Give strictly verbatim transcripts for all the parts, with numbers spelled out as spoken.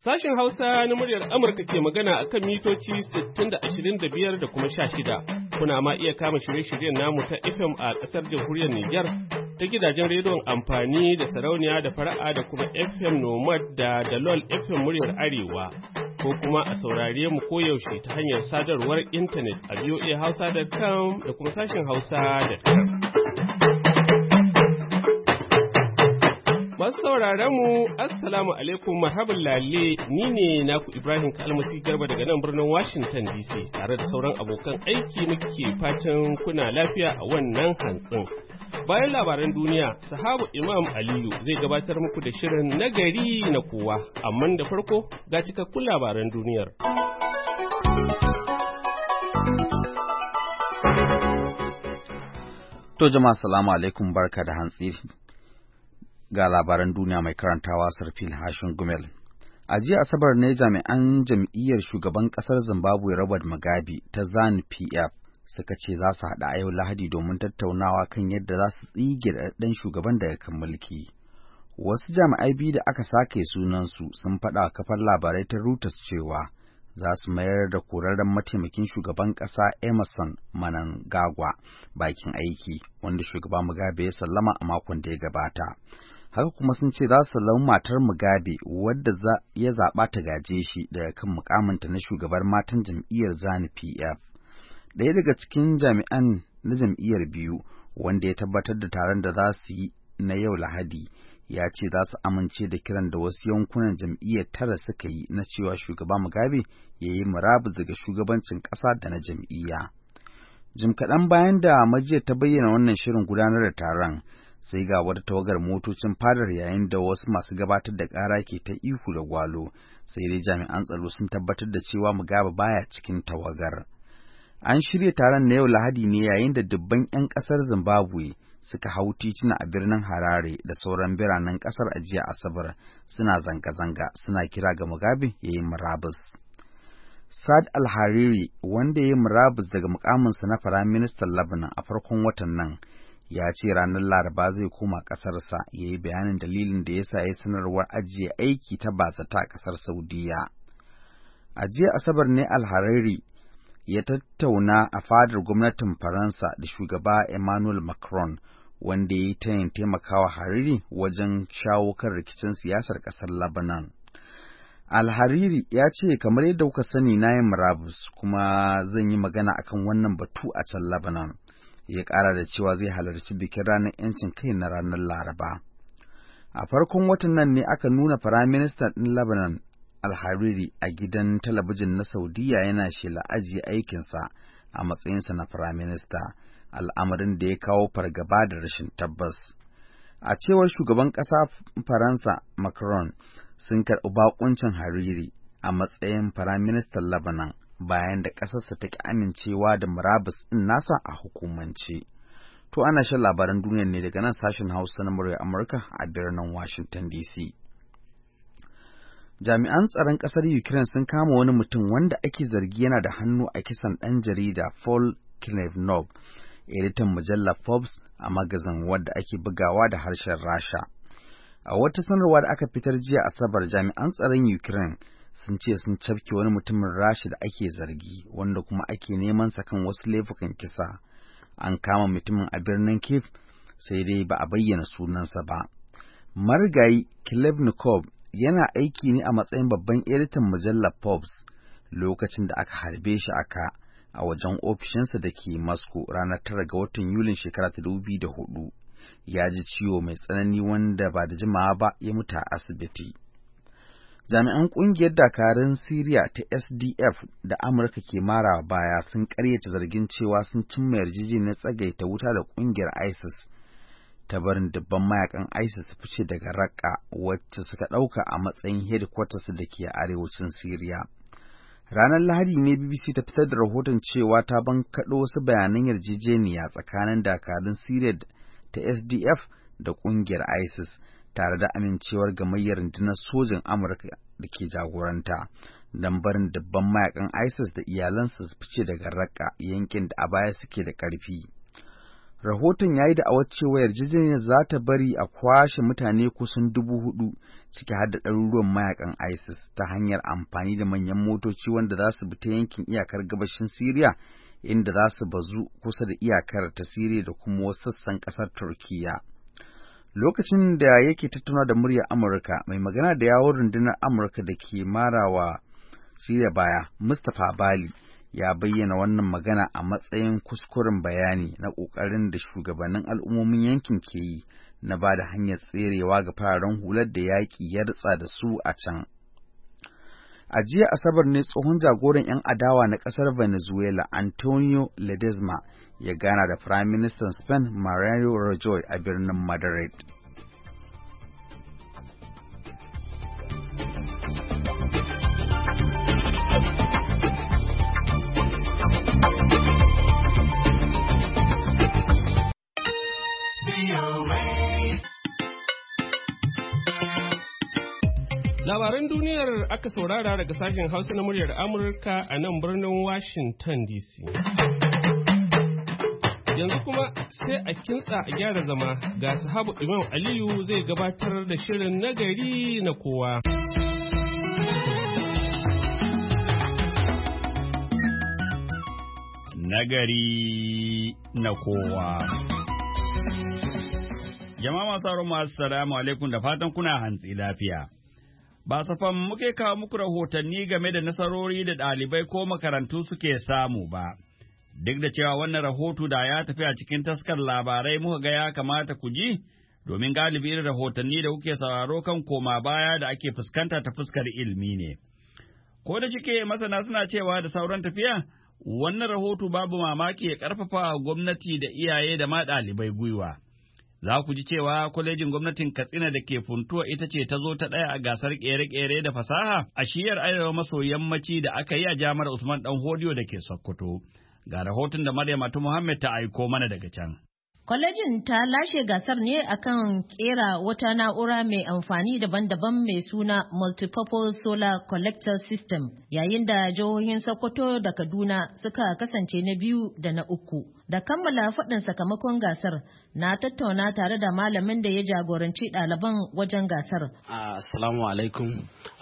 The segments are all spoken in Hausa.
Sashen Hausa na muryar Amurka ke magana a kan mitoci sittin da ashirin da biyar da kuma sha shida. Kuna ma iya kama shirye-shiryen namu ta F M a ƙasar jamhuriyar Nijar ta gidajen rediyon amfani da sarauniya da fara'a da kuma F M Nomad da Dalol F M muryar Arewa. Ko kuma a saurare mu koyaushe ta hanyar sadarwar intanet a v o a hausa dot com da kuma sashen hausa dot com. Masu sauraron mu, Assalamu alaikum, marhaban lalle, ni ne naku Ibrahim Kalmasi Garba daga nan birnin Washington D C tare da sauran abokan aiki muke fatan kuna lafiya a wannan hantsin. Bayan labaran duniya, sahabu Imam Aliyu zai gabatar muku da shirin nagari na kowa, amma da farko ga cikakkun labaran duniyar. To jama'a salamu alaikum, barka da hantsi. Ga labaran duniya mai karantawa Sarfil Hashin Gumel. A jiya Asabar ne jami'an jam'iyyar shugaban ƙasar Zimbabwe Robert Mugabe ta ZANU-P F suka ce za su haɗa a yau Lahadi domin tattaunawa kan yadda za su tsige ɗan shugaban daga kan mulki. Wasu jami'ai biyu da aka sake sunansu sun faɗa kafar labarai ta Reuters cewa za su mayar da korarren mataimakin shugaban ƙasa Emerson Mnangagwa bakin aiki, wanda shugaba Mugabe ya sallama a makon da ya gabata. Haka kuma sun ce za su lau matar Mugabe wadda ya zaɓa ta gaje shi daga kan mukaminta na shugabar matan jam'iyyar ZANU-P F. Ɗaya daga cikin jami'an na jam'iyyar biyu wanda ya tabbatar da taron da za su yi na yau Lahadi ya ce za su amince da kiran da wasu yankunan jam'iyyar tara suka yi na cewa shugaba Mugabe ya yi murabus daga shugabancin ƙasa da na jam'iyya. Jim kaɗan bayan da majiyar ta bayyana wannan shirin gudanar da taron, sai ga wata tawagar motocin fadar yayin da wasu masu gabatar da ƙara ke ta ihu da gwalo, sai dai jami'an tsaro sun tabbatar da cewa Mugabe baya cikin tawagar. An shirya taron na yau Lahadi ne yayin da dubban 'yan ƙasar Zimbabwe suka hau tituna a birnin Harare da sauran biranen ƙasar a jiya Asabar suna zanga-zanga suna kira ga Mugabe ya yi murabus. Saad Al-Hariri, wanda ya yi murabus daga mukaminsa na Firaministan Lebanon a farkon watan nan, ya ce ranar Laraba zai koma ƙasarsa ya yi bayanin dalilin da ya sa ya sanarwar ajiye aiki ta bazata a ƙasar Saudiya. A jiya Asabar ne Al-Hariri ya tattauna a fadar gwamnatin Faransa da shugaba Emmanuel Macron, wanda ya yi tayin taimakawa Hariri wajen shawo kan rikicin siyasar ƙasar Lebanon. Al-Hariri ya ce, kamar yadda kuka sani na yi murabus kuma zan yi magana akan wannan batu a can Lebanon. Ya ƙara da cewa zai halarci bikin ranar ‘yancin kai na ranar Laraba. A farkon watan nan ne aka nuna Firaministan ɗin Lebanon Al-Hariri a gidan talabijin na Saudiya yana shela ajiye aikinsa a matsayinsa na Firaminista, al'amarin da ya kawo fargaba da rashin tabbas. A cewar shugaban ƙasa Faransa Macron, sun karɓi baƙuncin Hariri a matsayin Firaministan Lebanon bayan da ƙasarsa ta ƙi amincewa da murabus ɗin nasa a hukumance. To ana shan labaran duniya ne daga nan sashen Hausa na murya Amurka a birnin Washington D C. Jami'an tsaron ƙasar Ukraine sun kama wani mutum wanda ake zargi yana da hannu a kisan ɗan jarida Paul Kilevnov, editan mujallar Forbes a magazin wadda ake bugawa da harshen Rasha. A wata sanarwa da aka fitar jiya Asabar, jami'an tsaron Ukraine sun ce sun cafke wani mutumin Rasha da ake zargi, wanda kuma ake neman sa kan wasu laifukan kisa. An kama mutumin a birnin Kyiv, sai dai ba a bayyana sunansa ba. Marigayi Kilevnikov yana aiki ne a matsayin babban editan mujallar Forbes lokacin da aka harbe shi aka a wajen ofishinsa da ke Moscow ranar tara ga watan Yulin shekara ta dubu biyu da hudu. Ya ji ciwo mai tsanani wanda ba da jimawa ba ya mutu a asibiti. Jami'an ƙungiyar dakarun Siriya ta S D F da Amurka ke mara baya sun ƙaryata zargin cewa sun cimma yarjejeniyar tsagaita wuta da ƙungiyar ISIS ta barin dubban mayakan ISIS su fice daga Raqqa, wacce suka ɗauka a matsayin headquarters da ke arewacin Siriya. Ranar Lahadi ne B B C ta fitar da rahoton cewa ta bankaɗo wasu bayanan yarjejeniya tsakanin dakarun Siriya ta S D F da ƙungiyar ISIS, tare da amincewar gamayyar rundunar sojin Amurka da ke jagoranta, don barin dubban mayakan ISIS da iyalansu su fice daga Raqqa, yankin da a baya suke da ƙarfi. Rahoton ya yi da'awar cewa yarjejeniyar za ta bari a kwashe mutane kusan dubu hudu ciki har da ɗaruruwan mayakan ISIS ta hanyar amfani da manyan motoci wanda za su bi ta yankin iyakar gabashin Siriya inda za su bazu kusa da iyakar ta Siriya da kuma wasu sassan ƙasar Turkiyya. Lokacin da yake tattauna da muryar Amurka, mai magana da yawon rundunar Amurka da ke marawa Siriya baya, Mustapha Bali, ya bayyana wannan magana a matsayin kuskuren bayani na ƙoƙarin da shugabannin al'ummomin yankin ke yi na ba da hanyar tserewa ga fararen hular da yaƙi ya ritsa da su a can. A jiya Asabar ne tsohon jagoran 'yan adawa na ƙasar Venezuela Antonio Ledezma ya gana da Firaministan Spain Mariano Rajoy a birnin Madrid. Labaran duniyar aka saurara daga sashen Hausa na muryar Amurka a nan birnin Washington D C. Yanzu kuma sai a kintsa a gyara zama ga sahabu Imam Aliyu zai gabatar da shirin nagari na kowa. Nagari na kowa. Jama'a masu sauraron assalamu alaikum da fatan kuna hantsi lafiya. Ba safan muke kawo muku rahotanni game da nasarori da ɗalibai ko makarantu suke samu ba. Duk da cewa wannan rahoto da ya tafi a cikin taskar labarai muka ga ya kamata ku ji, domin galibi irin rahotanni da kuke sauraro kan koma baya da ake fuskanta ta fuskar ilimi ne. Ko da shike masana suna cewa da sauran tafiya, wannan rahoto babu mamaki ya ƙarfafa gwamnati da iyaye da ma ɗalibai gwiwa. Za ku ji cewa kwalejin gwamnatin Katsina da ke Funtuwa ita ce ta zo ta ɗaya a gasar ƙere-ƙere da fasaha a shiyar arewa maso yammaci da aka yi a jami'ar Usman Dan Hodiyo da ke Sokoto. Ga rahoton da Maryam Atu Muhammad ta aiko mana daga can. Kwalejin ta lashe gasar ne akan kera wata na'ura mai amfani daban-daban mai suna Multipurpose Solar Collector System, yayin da jihohin Sokoto da Kaduna suka kasance na biyu da na uku. Da kammala faɗin sakamakon gasar, na tattauna tare da malamin da ya jagoranci ɗaliban wajen gasar. Assalamu alaikum,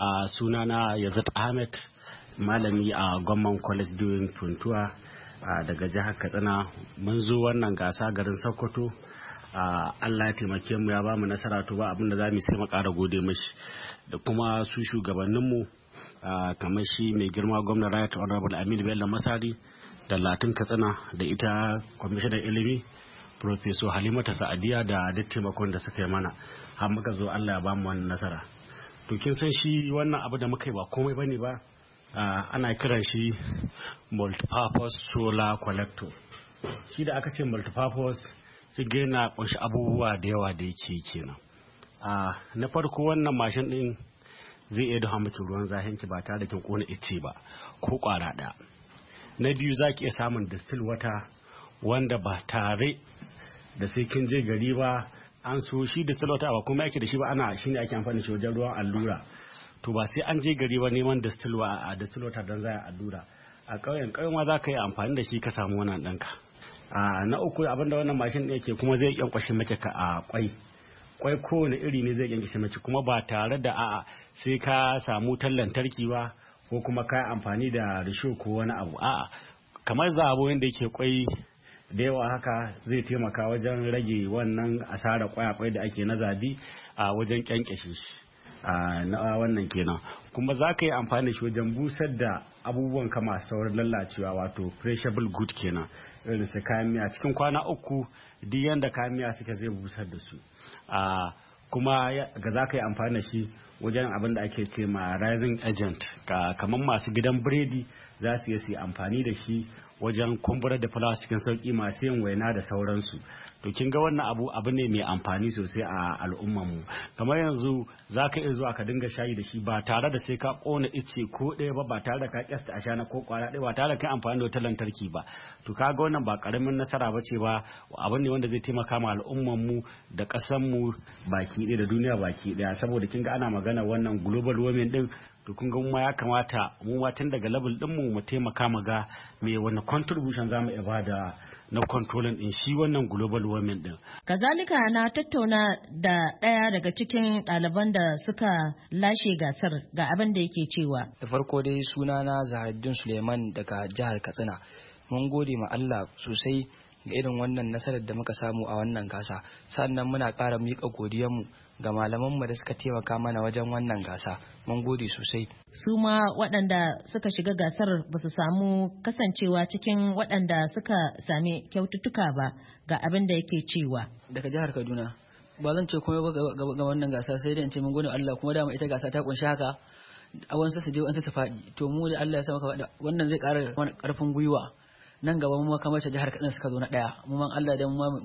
sunana Yazid Ahmed, malami a Gwamman College doing Funtuwa. Uh, daga jihar Katsina. Mun zo wannan gasa garin Sokoto. uh, Allah ya taimake mu ya bamu nasara, to ba abinda za mu sai mu ƙara gode mashi da kuma su shugabanninmu uh, kamar shi mai girma gwamnan Right Honorable Aminu Bello Masari da Latin Katsina da ita kwamishinan ilimi Professor Halimatu Sa'adiya da duk taimakon da suka yi mana har muka zo Allah ya bamu wannan nasara. To kin san shi wannan abu da muka yi ba komai bane ba. Uh, ana kiran shi multipurpose solar collector. Shi da aka ce multipurpose shi yana kunshi abubuwa da yawa da yake kenan. Uh, na farko wannan mashin din zai iya dafa miki ruwan zahinki ba tare da kin kona ice ba ko kwara ɗaya. Na biyu za ki iya samun distill water wanda ba tare da sai kin je gari ba. An so shi distill water ba kuma yake da shi ba, ana shine ake amfani da shi wajen ruwan allura. To ba sai an je gari ba neman distillwa a distillwater don za a allura. A ƙauyen ƙauyen ma za ka yi amfani da shi ka samu wannan ɗanka. Na uku abinda wannan mashin ɗin yake kuma zai ƙyanƙwashe maki ka a ƙwai. Ƙwai kowane iri ne zai ƙyanƙwashe maki kuma ba tare da a'a sai ka samu wutar lantarki ba ko kuma ka yi amfani da risho ko wani abu. A'a kamar zabo yadda yake ƙwai da yawa haka zai taimaka wajen rage wannan asarar ƙwayaƙwai da ake na zabi a wajen ƙyanƙyashe shi. Uh, na wannan kenan kuma za ka yi amfani da shi wajen busar da abubuwan kama saurin lallacewa, wato perishable good kenan, irin su kayan miya cikin kwana uku duk yanda kayan miya suke zai busar da su. Uh, kuma ga za ka yi amfani da shi wajen abin da ake ce ma rising agent, kamar masu gidan biredi za su yi amfani da shi wajen kumburar da fulawa cikin sauki, masu yin waina da sauransu. To kin ga wannan abu abu ne mai amfani sosai a al'ummarmu. Kamar yanzu za ka iya zuwa ka dinga shayi da shi ba tare da sai ka ƙona ice ko ɗaya ba, ba tare da ka kyasta a shana ko ƙwara ɗaya, ba tare da kai amfani da wata lantarki ba. To ka ga wannan ba ƙaramin nasara ba ce ba, abu ne wanda zai taimaka ma al'ummarmu da ƙasarmu baki ɗaya da duniya baki ɗaya. Saboda kin ga ana magana wannan global warming ɗin, to kun ga mu ya kamata mu ma tun daga level din mu mu taimaka mu ga me wani contribution zamu iya bada na controlling din shi wannan global warming din. Kazalika na tattauna da ɗaya daga cikin ɗaliban da suka lashe gasar ga abin da yake cewa. Da farko dai sunana Zaharuddin Suleiman daga jihar Katsina. Mun gode ma Allah sosai ga irin wannan nasarar da muka samu a wannan gasa. Sannan muna ƙara miƙa godiyarmu ga malamanmu da suka taimaka mana wajen wannan gasa. Mun gode sosai. Su ma waɗanda suka shiga gasar ba su samu kasancewa cikin waɗanda suka sami kyaututtuka ba ga abin da yake cewa. Daga jihar Kaduna. Ba zan ce komai ba ga wannan gasa sai dai in ce mun gode Allah kuma dama ita gasa ta kunshi haka. A wani sassa je wani sassa faɗi. To mu da Allah ya sa maka faɗa wannan zai ƙara mana ƙarfin gwiwa. Nan gaba mu kamar ta jihar Kaduna suka zo na ɗaya. Mu man Allah da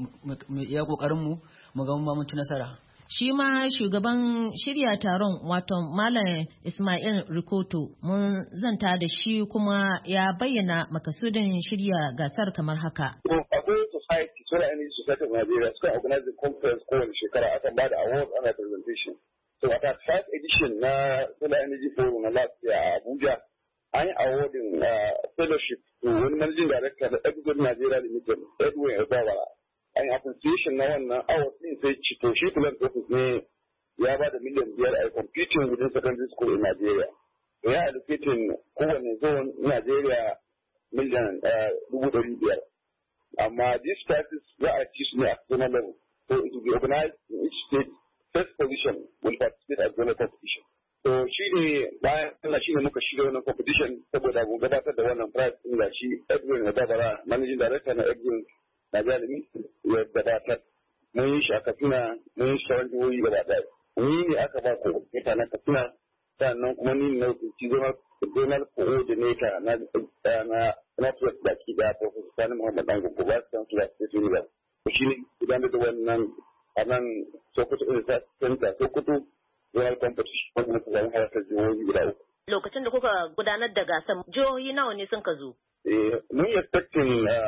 mu iya ƙoƙarin mu mu ga mun ci nasara. Shi ma shugaban shirya taron wato Malam Ismail Rikoto mun zanta da shi kuma ya bayyana makasudin shirya gasar kamar haka. Akwai society, Solar Energy Society of Nigeria suka organize the conference kowane shekara akan ba da award ana presentation. So a ta first edition na Solar Energy Forum na last year a Abuja, an yi awarding fellowship to wani managing director da Exxon Nigeria Limited, Edwin Ezawara. An association na wannan award din sai cito shi plan office ne ya ba da miliyan biyar a computing within secondary school in Nigeria. Ya allocating kowane zone Nigeria miliyan dubu ɗari biyar. Amma these prices za a ci su ne a zonal level. So it will be organized in each state. First position will participate at zonal competition. So shi ne bayan Allah shi ne muka shirya wannan competition saboda mu gabatar da wannan prize din da shi Edwin Adabara managing director na Edwin na jalimi ya gabatar. Mun yi shi a Katsina, mun yi shi sauran jihohi gaba ɗaya. Ni ne aka ba ko mutanen Katsina sannan kuma ni ne ci zonal coordinator na na network da ke da Professor Sani Muhammad Dango ko ba san su da State University. Shi ne gudanar da wannan a nan Sokoto University Center Sokoto zonal competition wanda muka zama halartar jihohi guda uku. Lokacin da kuka gudanar da gasar jihohi nawa ne sun ka zo? Mun yi expecting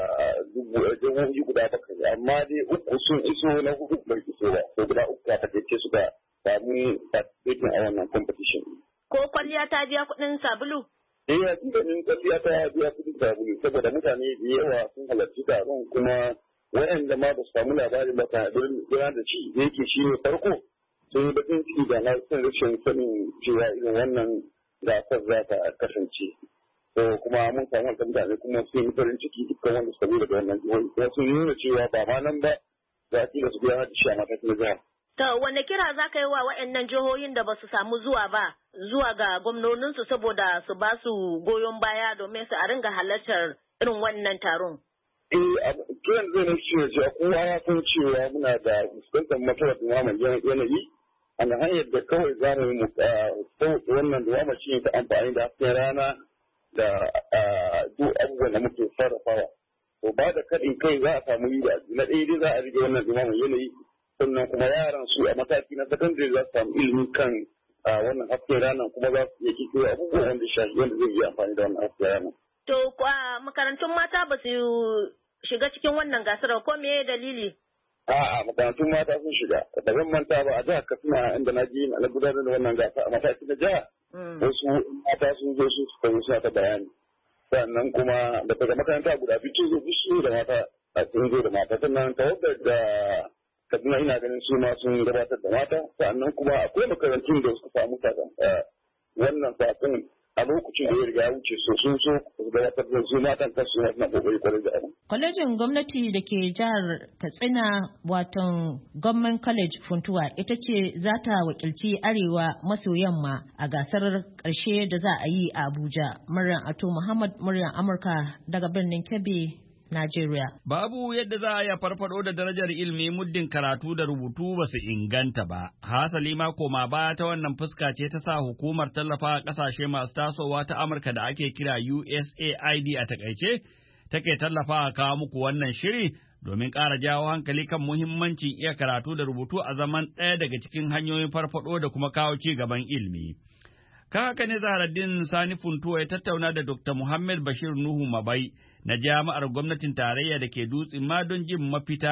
jihohi guda bakwai amma dai uku sun iso na hudu bai iso ba so guda uku ta takaice suka samu participating a wannan competition. Ko kwalliya ta biya kuɗin sabulu? Eh ya tuka min kwalliya ta biya kuɗin sabulu saboda mutane da yawa sun halarci taron kuma waɗanda ma ba su samu labarin ba ta gudanar da shi da yake shi ne farko sun yi bakin ciki da na son rashin sanin cewa irin wannan gasar za ta kasance. To kuma mun samu wata mutane kuma sun yi farin ciki dukkan wanda suka zo daga wannan jihohi kuma sun nuna cewa ba ma nan ba za a kila su biya da shi a matakin jihar. To wanne kira za ka yi wa waɗannan jihohin da ba su samu zuwa ba zuwa ga gwamnoninsu saboda su ba su goyon baya domin su a ringa halartar irin wannan taron? Eh, kiran zai nufi cewa kowa ya san cewa muna da fuskantar matsalar dumaman yanayi a hanyar da kawai za mu yi mu wannan dumama shi ta amfani da hasken rana da duk abubuwan da muke sarrafawa. To ba da kaɗin kai za a samu yi na ɗaya dai za a rage wannan dumaman yanayi sannan kuma yaran su a mataki na sakandare za su samu ilimi kan wannan hasken rana kuma za su iya kikiro abubuwan wanda shafi wanda zai yi amfani da wannan hasken rana. To makarantun mata ba su shiga cikin wannan gasar ko me dalili? A'a makarantun mata sun shiga. Da zan manta ba a jihar Katsina inda na je na gudanar da wannan gasa a mataki na jiha. Wasu mata sun zo su suka yi suna ta bayani. Sannan kuma da daga makaranta guda biyu zo biyu da mata a sun zo da mata sannan tawagar da Kaduna ina ganin su ma sun gabatar da mata sannan kuma akwai makarantun da suka samu sakon wannan sakon a lokacin da ya riga wuce so sun so su gabatar da su matan kansu na kokari kwarai da abin. Kwalejin gwamnati da ke jihar Katsina waton Government College Funtuwa ita ce za ta wakilci Arewa maso yamma a gasar ƙarshe da za a yi a Abuja. Maryam Ato Muhammad muryar Amurka daga birnin Kebbi, Najeriya. Babu yadda za a iya farfado da darajar ilimi muddin karatu da rubutu ba su inganta ba. Hasali ma koma baya ta wannan fuska ce ta sa hukumar tallafa a ƙasashe masu tasowa ta Amurka da ake kira U S A I D a takaice, take tallafa a kawo muku wannan shiri domin ƙara jawo hankali kan muhimmancin iya karatu da rubutu a zaman ɗaya daga cikin hanyoyin farfado da kuma kawo ci gaban ilimi. Kan haka ne Zaharaddin Sani Funtuwa ya tattauna da Dokta Muhammad Bashir Nuhu Mabai na jami'ar gwamnatin tarayya da ke Dutsen ma don jin mafita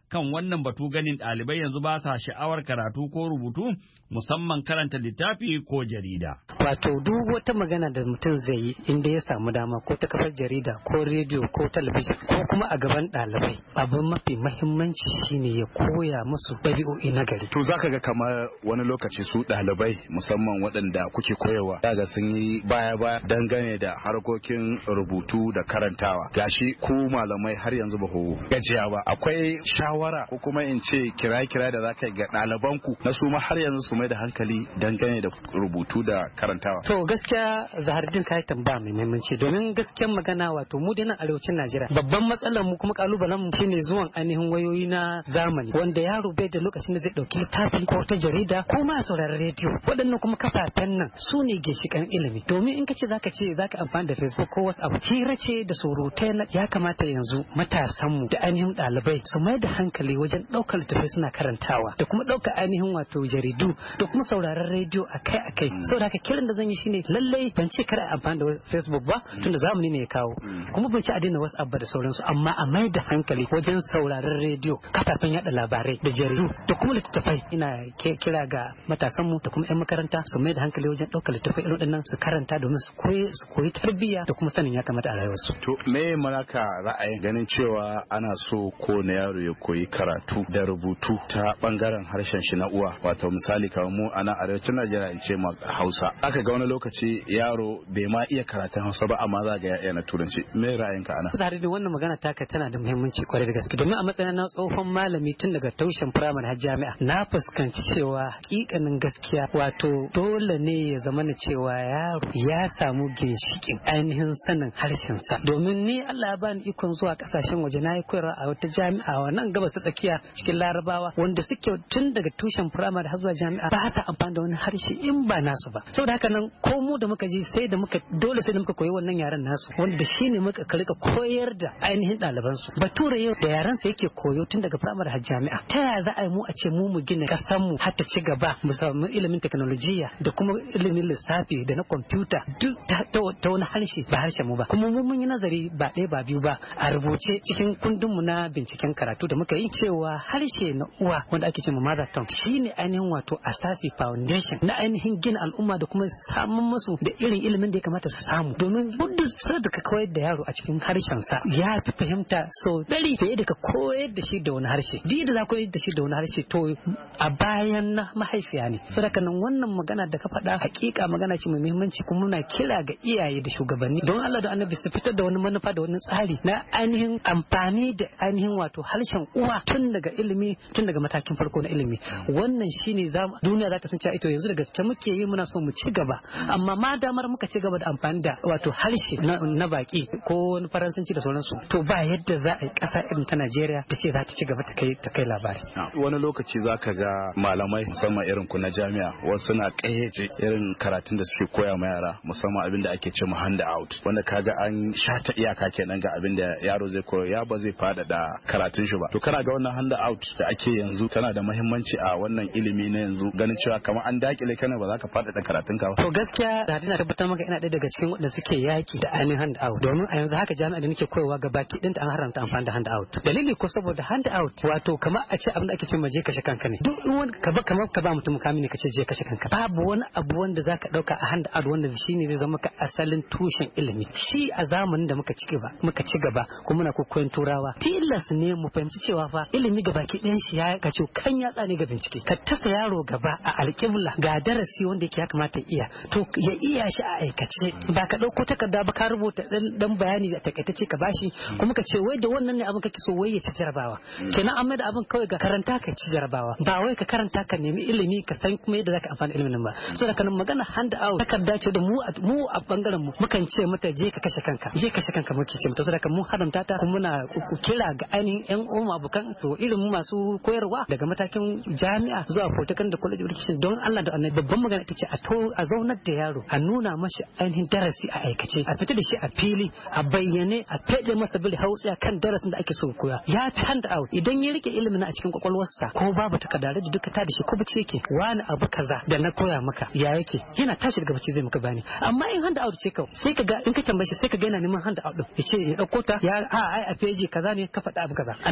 kan wannan batu ganin ɗalibai yanzu ba sa sha'awar karatu ko rubutu musamman karanta littafi ko jarida. Wato duk wata magana da mutum zai yi inda ya samu dama ko ta kafar jarida ko rediyo ko talabijin ko kuma a gaban ɗalibai abin mafi mahimmanci shine ya koya musu ɗabi'o'i na gari. To zaka ga kamar wani lokaci su ɗalibai musamman waɗanda kuke koyarwa daga sun yi baya-baya dangane da harkokin rubutu da karantawa. Gashi ku malamai har yanzu ba ku gajiya ba. Akwai shawara ko kuma in ce kira-kira da zaka ga ɗalibanku na su ma har yanzu su mai da hankali dangane da rubutu da karantawa. To gaskiya Zahardin kai tambaya mai muhimmanci domin gaskiyar magana wato mu dai nan arewacin Najeriya babban matsalar mu kuma kalubalen mu shine zuwan ainihin wayoyi na zamani wanda yaro bai da lokacin da zai dauki littafi ko ta jarida ko ma sauraron rediyo. Waɗannan kuma kafafen nan su ne ginshiƙan ilimi domin in ka ce zaka ce zaka amfani da Facebook ko WhatsApp hira ce da surutai ya kamata yanzu matasan mu da ainihin ɗalibai su mai da hankali wajen ɗaukar littafi suna karantawa da kuma ɗaukar ainihin wato jaridu da kuma sauraron rediyo akai-akai. Saboda haka kiran da zan yi shine lallai ban ce kar a amfani da Facebook ba tunda zamani ne ya kawo kuma ban ce a daina WhatsApp ba da sauransu amma a mai da hankali wajen sauraron rediyo kafafen yada labarai da jaridu da kuma littattafai. Ina kira ga matasan mu da kuma yan makaranta su mai da hankali wajen ɗaukar littattafai irin waɗannan su karanta domin su koyi su koyi tarbiyya da kuma sanin ya kamata a rayuwarsu. To me maraka ra'ayin ganin cewa ana so ko na yaro ya koyi karatu da rubutu ta bangaren harshen shi na uwa wato misali kamar mu a nan arewacin Najeriya in ce ma Hausa aka ga wani lokaci yaro bai ma iya karatun Hausa ba amma za ga ya iya na Turanci. Me ra'ayinka ana? Zahari da wannan magana taka tana da muhimmanci kwarai da gaske domin a matsayin na tsohon malami tun daga tushen firamare har jami'a na fuskanci cewa hakikanin gaskiya wato dole ne ya zama na cewa yaro ya samu ginshikin ainihin sanin harshen sa domin ni Allah ya bani ikon zuwa kasashen waje na yi koyarwa a wata jami'a wannan gabas ta tsakiya cikin Larabawa wanda suke tun daga tushen firamare har zuwa jami'a ba sa amfani da wani harshe in ba nasu ba. Saboda haka nan ko mu da muka je sai da muka dole sai da muka koyi wannan yaren nasu wanda da shine muka rika koyar da ainihin ɗaliban su. Bature yau da yaran sa yake koyo tun daga firamare har jami'a. Ta yaya za a yi mu a ce mu mu gina kasan mu har ta ci gaba mu samu ilimin teknolojiya da kuma ilimin lissafi da na kwamfuta duk ta wani harshe ba harshen mu ba. Kuma mu mun yi nazari ba ɗaya ba biyu ba a rubuce cikin kundin mu na binciken karatu da muka yi cewa harshe na uwa wanda ake cewa mother tongue shine ainihin wato asasi foundation na ainihin gina al'umma da kuma samun musu da irin ilimin da ya kamata su samu domin duk sai da ka koyar da yaro a cikin harshen sa ya fi fahimta so dari fiye da ka koyar da shi da wani harshe duk da za ka koyar da shi da wani harshe to a bayan na mahaifiya ne. Saboda nan wannan magana da ka faɗa hakika magana ce mai muhimmanci kuma muna kira ga iyaye da shugabanni don Allah da Annabi su fitar da wani manufa da wani tsari na ainihin amfani da ainihin wato harshen uwa tun daga ilimi tun daga matakin farko na ilimi. Wannan shine duniya za ta san cewa ito yanzu da gaske muke yi muna so mu ci gaba amma ma damar muka ci gaba da amfani da wato harshe na baki ko wani faransanci da sauransu to ba yadda za a yi ƙasa irin ta Najeriya ta ce za ta ci gaba ta kai ta kai labari. Wani lokaci za ka ga malamai musamman irin ku na jami'a wasu na ƙayyace irin karatun da suke koya ma yara musamman abin da ake ce ma hand out wanda kaga an shata iyaka kenan ga abin da yaro zai koyo ya ba zai fada da karatun shi ba. To kana ga wannan hand out da ake yanzu tana da muhimmanci a wannan ilimi na yanzu ganin cewa kamar an dakile kana ba za ka fada da karatun ka ba. To gaskiya da ina tabbatar maka ina ɗaya daga cikin waɗanda suke yaki da ainihin hand out domin a yanzu haka jami'a da nake koyarwa ga baki ɗinta an haramta amfani da hand out. Dalili ko saboda hand out wato kamar a ce abin da ake ce ma je kashe kanka ne. Duk wani ka ba kamar ka ba mutum mukami ne ka ce je kashe kanka. Babu wani abu wanda zaka dauka a hand out wanda shine zai zama ka asalin tushen ilimi. Shi a zamanin da muka ci gaba muka ci gaba kuma muna koyon turawa. Tilas ne mu fahimci cewa fa ilimi ga baki ɗayan shi ya kace kan yatsa ne ga bincike. Ka tasa yaro gaba a alƙibla ga darasi wanda yake ya kamata ya iya to ya iya shi a aikace ba ka dauko takarda ba ka rubuta dan bayani da takaitace ka bashi kuma ka ce wai da wannan ne abin kake so wai ya ci jarabawa kenan amma da abin kawai ga karanta ka ci jarabawa ba wai ka karanta ka nemi ilimi ka san kuma yadda zaka amfani ilimin ba saboda kana magana hand out takarda ce da mu mu a bangaren mu mukan ce mata je ka kashe kanka je kashe kanka muke ce mata saboda mu haramta ta kuma muna kira ga ainihin yan uwa abokan to irin mu masu koyarwa daga matakin jami'a zuwa protocol da college of education don Allah da annabi babban magana ita ce a to a zaunar da yaro a nuna mashi ainihin darasi a aikace a fita da shi a fili a bayyane a fede masa bil hausa kan darasin da ake so koya ya fi hand out idan ya rike ilimin a cikin kwakwalwarsa ko babu takardare da duka ta da shi ko bace yake wani abu kaza da na koya maka ya yake yana tashi daga bace zai maka bani amma in hand out ce kawai sai ka ga in ka tambaye shi sai ka ga yana neman hand out din yace ya dauko ta ya a ai a page kaza ne ka faɗa abu kaza anan zai ma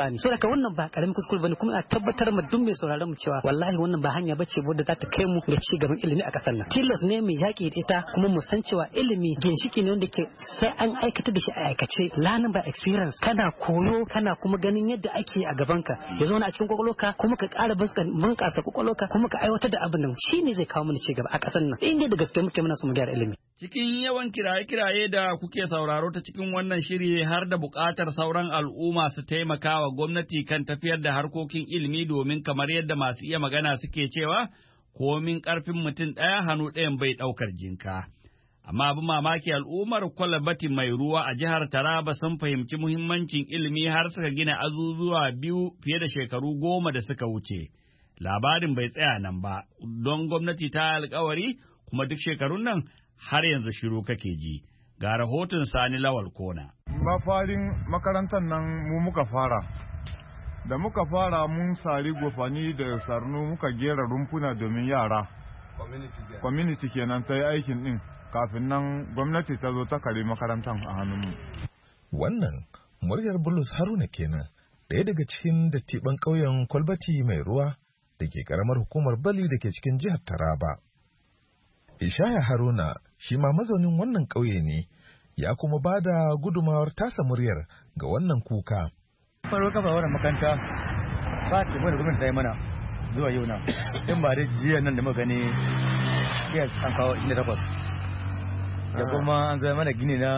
bani so daga wannan ba karamin kuskure bane kuma a tabbatar ma duk mai sauraron mu cewa wallahi wannan ba hanya bace wadda za ta kai mu ga ci gaban ilimi a kasar nan tilas ne mu yaki da ita kuma mu san cewa ilimi ginshiki ne wanda ke sai an aikata da shi a aikace learning by experience kana koyo kana kuma ganin yadda ake a gaban ka ya zauna a cikin kwakwalwarka kuma ka ƙara bunƙasa kwakwalwarka kuma ka aiwatar da abin nan shine zai kawo mana ci gaba a kasar nan in da gaske muke muna so mu gyara ilimi. Cikin yawan kiraye-kiraye da kuke sauraro ta cikin wannan shiri har da buƙatar sauran al'umma su taimaka wa gwamnati kan tafiyar da harkokin ilimi domin kamar yadda masu iya magana suke cewa komin ƙarfin mutum ɗaya hannu ɗayan bai ɗaukar jinka. Amma abin mamaki al'ummar Kwalbati mai ruwa a jihar Taraba sun fahimci muhimmancin ilimi har suka gina azuzuwa biyu fiye da shekaru goma da suka wuce. Labarin bai tsaya nan ba, don gwamnati ta alkawari kuma duk shekarun nan har yanzu shiru kake ji. Ga rahoton Sani Lawal Kona. Mafarin makarantar nan mu muka fara. Da muka fara mun sari gofani da sarnu muka gera rumfuna domin yara. Community kenan ta yi aikin din kafin nan gwamnati ta zo ta kare makarantar a hannunmu. Wannan muryar Bulus Haruna kenan, ɗaya daga cikin dattiban ƙauyen Kwalbati mai ruwa da ke ƙaramar hukumar Bali da ke cikin jihar Taraba. Ishaya Haruna shi ma mazaunin wannan ƙauye ne, ya kuma ba da gudumawar tasa muryar ga wannan kuka. Faro kafa wannan makaranta ba ta mana gwamnati ta yi mana zuwa yau na. In ba da jiya nan da muka gani yes an kawo inda takwas. Da kuma an zama mana gini na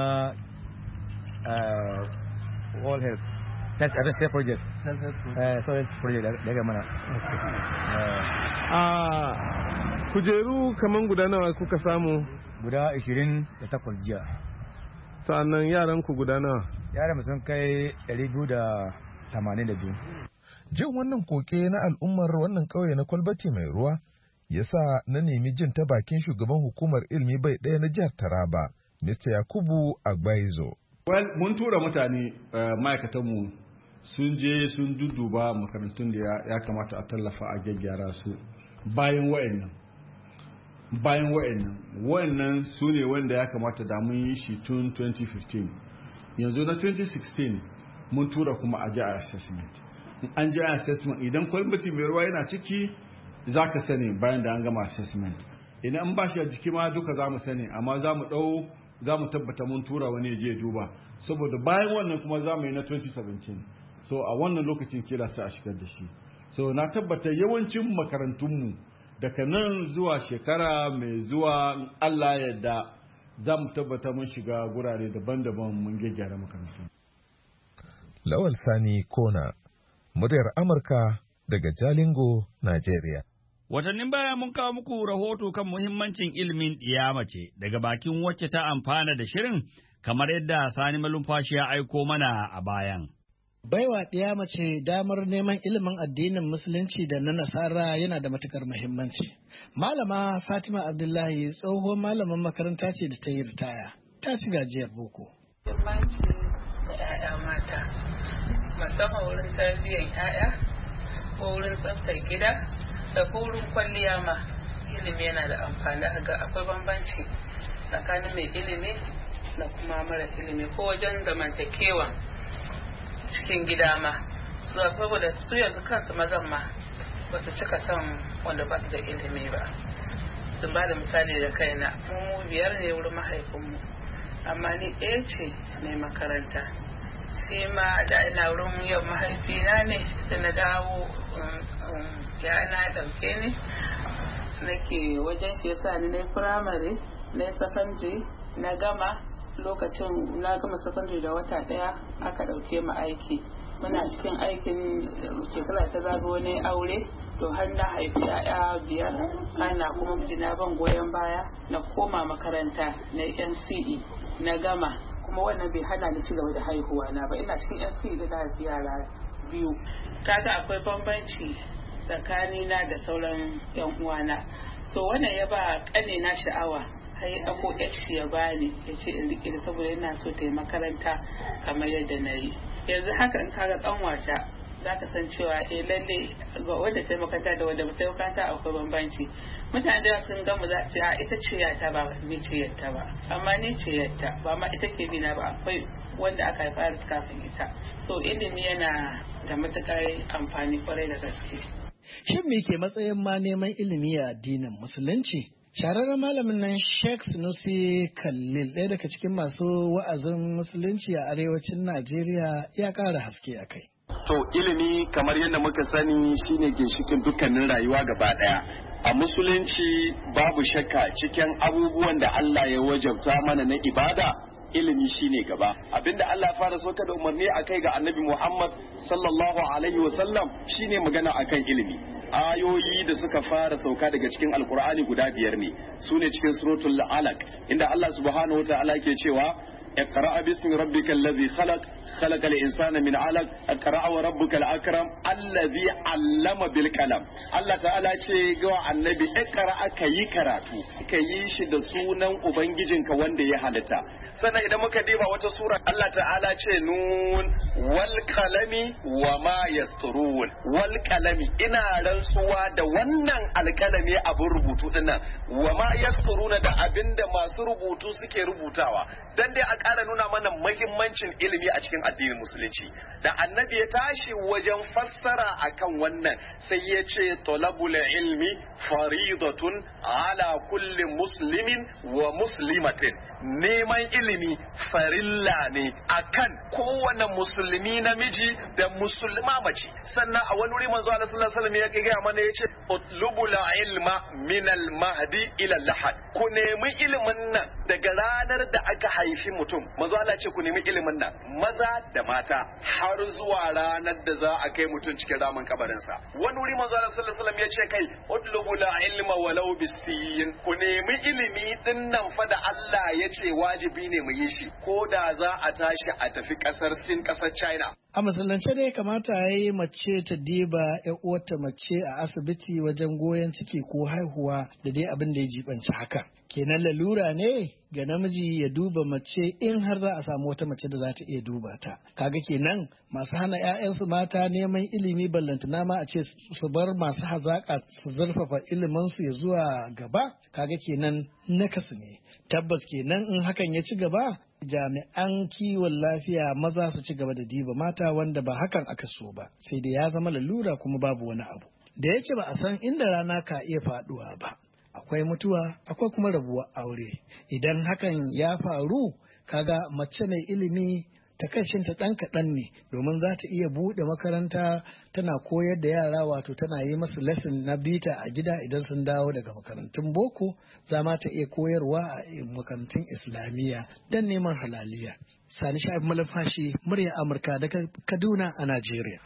World Health. That's a state project. Self-help project daga mana. Kujeru kaman guda nawa kuka samu? Guda ashirin da takwas jiya. Sa'annan yaran ku guda nawa? Yaran sun kai ɗari biyu da tamanin da biyu. Jin wannan koke na al'ummar wannan ƙauye na Kwalbati mai ruwa ya sa na nemi jin ta bakin shugaban hukumar ilimi bai ɗaya na jihar Taraba, Mister Yakubu Agbaizo. Well, mun tura mutane ma'aikatanmu sun je sun duduba makarantun da ya kamata a tallafa a gyaggyara su bayan wa'annan. Bayan wa'annan, wa'annan su ne wanda ya kamata da mun yi shi tun twenty fifteen. Yanzu na twenty sixteen mun tura kuma a jiya assessment. An jiya assessment idan Kwalbati mai ruwa yana ciki za ka sani bayan da an gama assessment. Idan an ba shi a jiki ma duka za mu sani, amma za mu ɗau za mu tabbata mun tura wani je duba. Saboda bayan wannan kuma za mu yi na twenty seventeen. So a wannan lokacin kila sai a shigar da shi. So na tabbata yawancin makarantunmu daga nan zuwa shekara mai zuwa Allah yadda za mu tabbata mun shiga gurare daban-daban mun gyaggyara makarantu. Lawal Sani Kona, muryar Amurka daga Jalingo, Najeriya. Watannin baya mun kawo muku rahoto kan muhimmancin ilimin mace daga bakin wacce ta amfana da shirin kamar yadda Sani Malumfashi ya aiko mana a bayan. Baiwa ɗiya mace damar neman ilimin addinin Musulunci da na Nasara yana da matukar muhimmanci. Malama Fatima Abdullahi tsohon malamin makaranta ce da ta yi ritaya, ta ci gajiyar boko. Muhimmanci da 'ya'ya mata, musamman wurin tarbiyyar 'ya'ya ko wurin tsaftar gida da ko wurin kwalliya ma ilimi yana da amfani. Ga akwai bambanci tsakanin mai ilimi da kuma mara ilimi ko wajen zamantakewa cikin gida ma su saboda su yanzu kansu mazan ma ba su cika son wanda ba su da ilimi ba. Sun ba da misali da kaina, mu biyar ne wurin mahaifinmu amma ni ɗaya ce ne makaranta, shi ma da ina wurin yau mahaifina ne sai na dawo ya na ɗauke ni nake wajen shi yasa ni na firamare na sakandare na gama. Lokacin na gama sakandare da wata daya aka dauke mu aiki, muna cikin aikin shekara ta zago ne aure to har na haifi ya'ya biyar, ana kuma mijina ban goyon baya na koma makaranta na N C E na gama, kuma wannan bai hana ni cigaba da haihuwa na ba. Ina cikin N C E da na haifi yara biyu. Kaga akwai bambanci tsakanina da sauran yan uwana, so wannan ya ba kane na sha'awa har ya ɗauko H ya bani ya ce in riƙe da saboda yana so ta yi makaranta kamar yadda na yi. Yanzu haka in kaga ƙanwata za ka san cewa eh lalle ga wadda ta yi makaranta da wadda ta yi makaranta akwai bambanci. Mutane da sun gamu za su ce a ita ce yata ba ni ce yatta ba, amma ni ce yatta ba ma ita ke bina ba, akwai wanda aka haifa kafin ita. So ilimi yana da matukar amfani kwarai da gaske. Shin me ke matsayin ma neman ilimi a addinin musulunci? Shararren malamin nan Sheikh Sunusi Khalil, ɗaya daga cikin masu wa'azin musulunci a arewacin Najeriya, ya ƙara haske a kai. To ilimi kamar yadda muka sani shine ginshikin dukkanin rayuwa gaba ɗaya. A musulunci babu shakka cikin abubuwan da Allah ya wajabta mana na ibada, ilimi shine gaba. Abinda Allah ya fara sauka da umarni akai ga Annabi Muhammad sallallahu alaihi wasallam shine magana akan ilimi. Ayoyi da suka fara sauka daga cikin Alkur'ani guda biyar ne, su ne cikin suratul Alaq, inda Allah subhanahu wataala ke cewa اقرأ باسم ربك الذي خلق خلق الإنسان من علق اقرأ وربك الأكرم الذي علم بالقلم. Allah ta'ala ce ga annabi iqra ka yi karatu ka yi shi da sunan ubangijinka wanda ya halitta. Sannan idan muka diba wata sura Allah ta'ala ce nun wal qalami wa ma yasturun. Wal qalami ina rantsuwa da wannan alkalami abin rubutu dinnan wa ma yasturuna da abinda masu rubutu suke rubutawa. Dan dai a ƙara nuna mana mahimmancin ilimi a cikin addinin musulunci. Da annabi ya tashi wajen fassara akan wannan sai ya ce talabul ilmi faridatun ala kulli muslimin wa muslimatin. Neman ilimi farilla ne akan kowane musulmi namiji da musulma mace. Sannan a wani wuri manzo Allah sallallahu alaihi wasallam ya gaya mana yace utlubul ilma min al mahdi ila al lahad. Ku nemi ilimin nan daga ranar da aka haifi mutum. Manzo Allah ce ku nemi ilimin nan maza da mata har zuwa ranar da za a kai mutum cikin ramin kabarinsa. Wani wuri manzo Allah sallallahu alaihi wasallam ya ce kai utlubul ilma walau bisiyin. Ku nemi ilimi din nan fa da Allah ya ce wajibi ne mu yi shi ko da za a tashi a tafi kasar Sin, kasar China. A musulunce dai kamata ya yi mace ta diba ya uwarta mace a asibiti wajen goyon ciki ko haihuwa da dai abin da ya jibanci haka. Kenan lalura ne ga namiji ya duba mace in har za a samu wata mace da za ta iya duba ta. Kaga kenan masu hana 'ya'yansu mata neman ilimi ballantana ma a ce su bar masu hazaƙa su zurfafa iliminsu ya zuwa gaba. Kaga kenan nakasu ne. Tabbas kenan in hakan ya ci gaba jami'an kiwon lafiya maza su ci gaba da diba mata wanda ba hakan aka so ba sai dai ya zama lalura kuma babu wani abu da yake ba a san inda rana ka iya faduwa ba akwai mutuwa akwai kuma rabuwar aure idan hakan ya faru kaga mace mai ilimi takaicinta ɗan kaɗan ne domin za ta iya buɗe makaranta tana koyar da yara wato tana yi masu lesson na bita a gida idan sun dawo daga makarantun boko za ma ta iya koyarwa a makarantun islamiyya don neman halaliya. Sani Sha'ib Malafashi, murya Amurka daga Kaduna a Najeriya.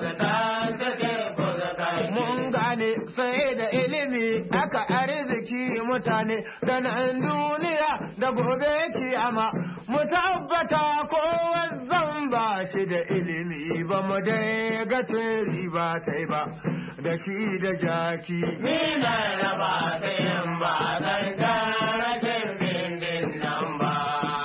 Mun gane sai da ilimi aka arziki mutane da nan duniya da gobe kiyama. Mu tabbata ko zan ba shi da ilimi ba mu dai ga riba ta ba da shi da jaki. Ni na raba ta yin ba zan kara bindin nan ba.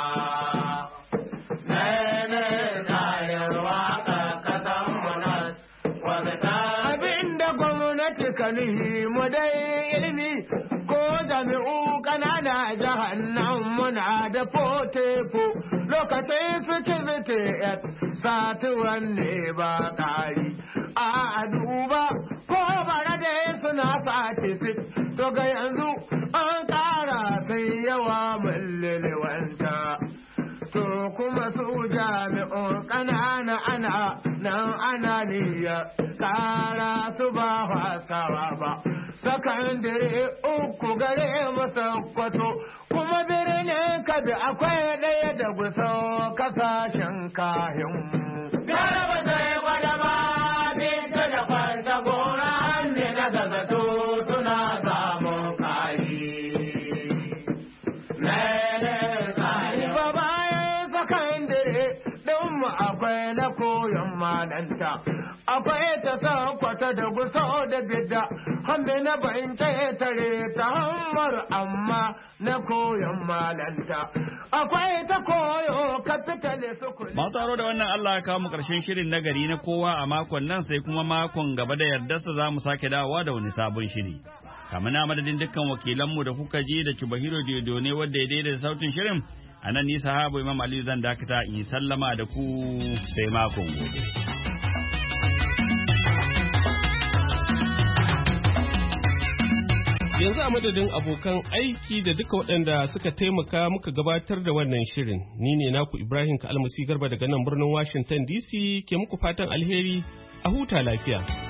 Kanihi mu dai ilimi ko jami'u kanana jahannan muna da fotefo lokacin fikirte yat satuwan ne ba ƙari a duba ko bara da suna sati sit to ga yanzu an ƙara sai yawa mullilwanta to kuma su jami'un ƙanana ana nan ana niyya kara su ba wasawa ba sakandare uku gare masa kwato kuma birnin kabi akwai ɗaya da gusa kasashen kayan garaba zai gwada ba binta da kwanta gora hannu na gazato suna samun kashi akwai na koyon malanta akwai ta sakwata da gusa da bidda hambe na bayin tare ta hammar amma na koyon malanta akwai ta koyo kapitale sukuli. Masu aro da wannan Allah ya kawo mu karshen shirin nagari na kowa a makon nan sai kuma makon gaba da yardarsa za mu sake dawowa da wani sabon shiri. Kamar na madadin dukkan wakilanmu da kuka ji da Chubahiro Diodo ne wadda ya daidaita sautin shirin A nan ni sahabu Imam Aliyu zan dakata in yi sallama da ku sai makon gobe. Yanzu a madadin abokan aiki da duka waɗanda suka taimaka muka gabatar da wannan shirin, ni ne naku Ibrahim Kalmasi Garba daga nan birnin Washington D C ke muku fatan alheri a huta lafiya.